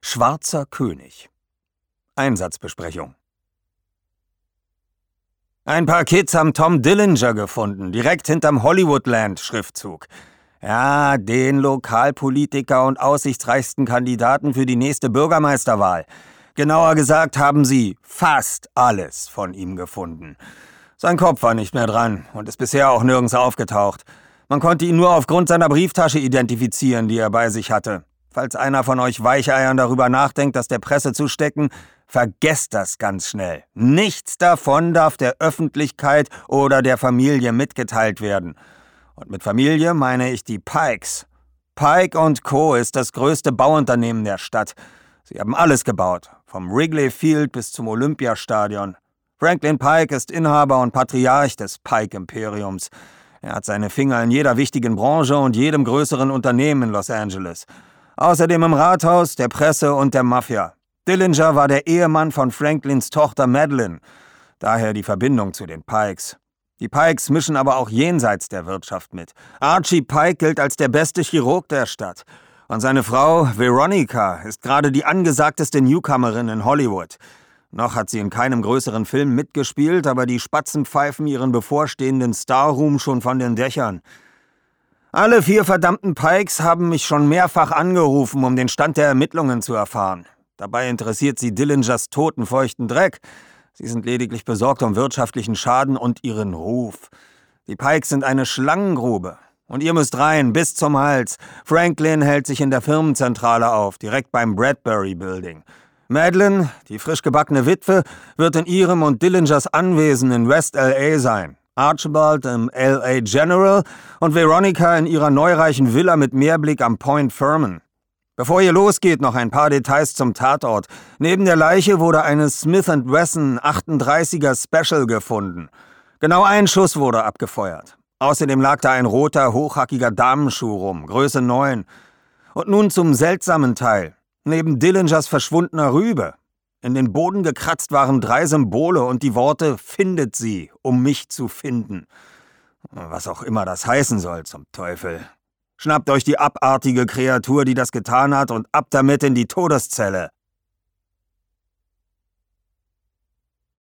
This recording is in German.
Schwarzer König. Einsatzbesprechung. Ein paar Kids haben Tom Dillinger gefunden, direkt hinterm Hollywoodland-Schriftzug. Ja, den Lokalpolitiker und aussichtsreichsten Kandidaten für die nächste Bürgermeisterwahl. Genauer gesagt haben sie fast alles von ihm gefunden. Sein Kopf war nicht mehr dran und ist bisher auch nirgends aufgetaucht. Man konnte ihn nur aufgrund seiner Brieftasche identifizieren, die er bei sich hatte. Falls einer von euch Weicheiern darüber nachdenkt, das der Presse zu stecken, vergesst das ganz schnell. Nichts davon darf der Öffentlichkeit oder der Familie mitgeteilt werden. Und mit Familie meine ich die Pikes. Pike & Co. ist das größte Bauunternehmen der Stadt. Sie haben alles gebaut, vom Wrigley Field bis zum Olympiastadion. Franklin Pike ist Inhaber und Patriarch des Pike-Imperiums. Er hat seine Finger in jeder wichtigen Branche und jedem größeren Unternehmen in Los Angeles. Außerdem im Rathaus, der Presse und der Mafia. Dillinger war der Ehemann von Franklins Tochter Madeline. Daher die Verbindung zu den Pikes. Die Pikes mischen aber auch jenseits der Wirtschaft mit. Archie Pike gilt als der beste Chirurg der Stadt. Und seine Frau Veronica ist gerade die angesagteste Newcomerin in Hollywood. Noch hat sie in keinem größeren Film mitgespielt, aber die Spatzen pfeifen ihren bevorstehenden Starruhm schon von den Dächern. Alle 4 verdammten Pikes haben mich schon mehrfach angerufen, um den Stand der Ermittlungen zu erfahren. Dabei interessiert sie Dillingers totenfeuchten Dreck. Sie sind lediglich besorgt um wirtschaftlichen Schaden und ihren Ruf. Die Pikes sind eine Schlangengrube. Und ihr müsst rein, bis zum Hals. Franklin hält sich in der Firmenzentrale auf, direkt beim Bradbury Building. Madeline, die frisch gebackene Witwe, wird in ihrem und Dillingers Anwesen in West L.A. sein. Archibald im L.A. General und Veronica in ihrer neureichen Villa mit Meerblick am Point Ferman. Bevor ihr losgeht, noch ein paar Details zum Tatort. Neben der Leiche wurde eine Smith & Wesson 38er Special gefunden. Genau ein Schuss wurde abgefeuert. Außerdem lag da ein roter, hochhackiger Damenschuh rum, Größe 9. Und nun zum seltsamen Teil. Neben Dillingers verschwundener Rübe. In den Boden gekratzt waren 3 Symbole und die Worte »Findet sie, um mich zu finden«. Was auch immer das heißen soll, zum Teufel. Schnappt euch die abartige Kreatur, die das getan hat, und ab damit in die Todeszelle.